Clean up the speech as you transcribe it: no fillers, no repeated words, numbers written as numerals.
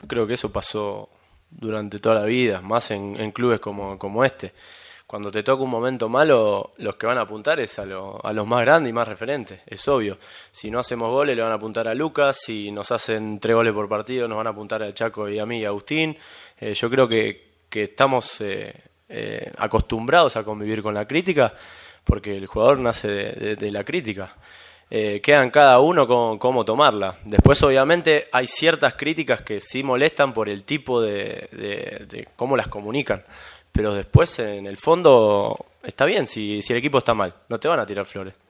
Yo creo que eso pasó durante toda la vida, más en clubes como este. Cuando te toca un momento malo, los que van a apuntar es a los más grandes y más referentes, es obvio. Si no hacemos goles, le van a apuntar a Lucas; si nos hacen 3 goles por partido, nos van a apuntar a Chaco y a mí y a Agustín. Yo creo que estamos acostumbrados a convivir con la crítica, porque el jugador nace de la crítica. Quedan cada uno con cómo tomarla. Después, obviamente, hay ciertas críticas que sí molestan por el tipo de cómo las comunican. Pero después, en el fondo, está bien si el equipo está mal. No te van a tirar flores.